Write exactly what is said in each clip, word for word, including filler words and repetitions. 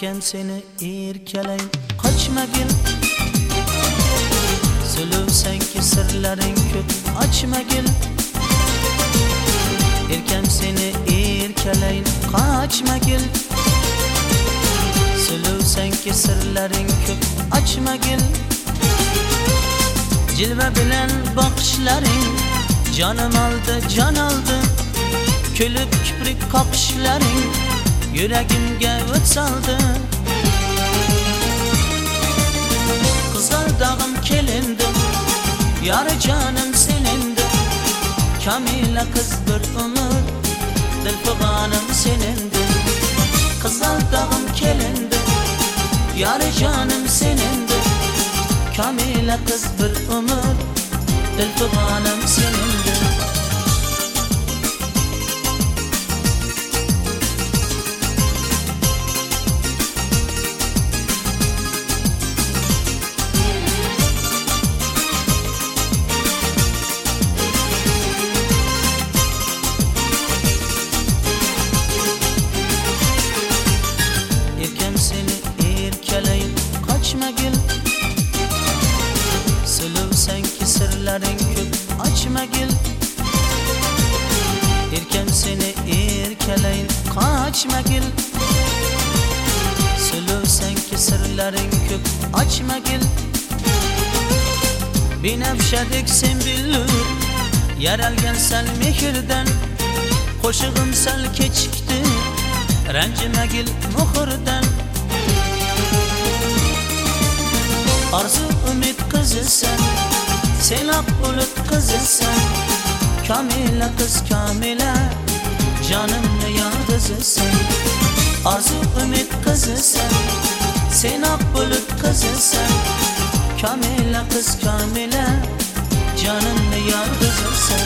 Erken seni erkeleyin kaçma gel. Söylevsen ki sırların köp açma gel. Erken seni erkeleyin kaçma gel. Söylevsen ki sırların köp açma gel. Cilve bilen bakışların canım aldı can aldı. Külüp küprik kapışların yüreğimge öt saldı. Kızıl dağım kelindi, yarı canım senindi. Kamile kız bir ömür, dilfiganım senindi. Kızıl dağım kelindi, yarı canım senindi. Kamile kız bir ömür, dilfiganım senindi. Kaçma gel. Söylevsen ki sırların köp açma gel. Erken seni erkeleyin kaçma gel. Söylevsen ki sırların köp açma gel. Binafşadik sen bilir yaralgan sal mehirden. Qo'shig'im sal kechikdi ranjima gel muhirdan. Arzu ümit kızısan, sen ak bulut kızısan. Kamile kız Kamile, canımla yıldızısın. Arzu ümit kızısan, sen ak bulut kızısan. Kamile kız Kamile, canımla yıldızısın.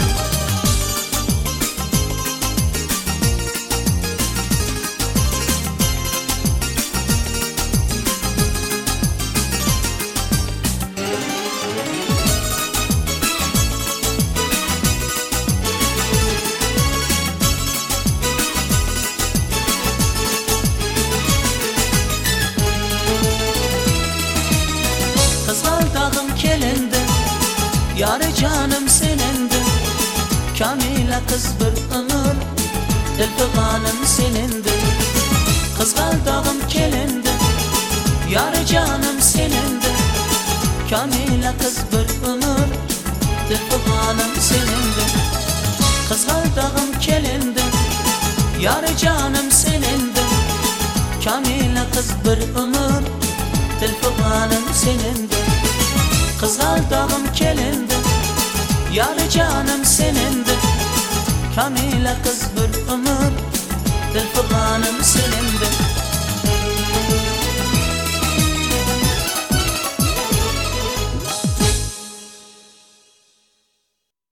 Kızıl dağım kelindi, yarı canım senindi. Kamile kız bir ömür, dilfiganım senindi. Kızıl dağım kelindi, yarı canım senindi. Kamile kız bir ömür, dilfiganım senindi. Kızıl dağım kelindi, yarı canım senindi. Kamile kız bir ömür, dilfiganım senindi. Kızıl dağım kelindi, yarı canım senindi. Kamile kız bir ömür, dilfiganım senindi.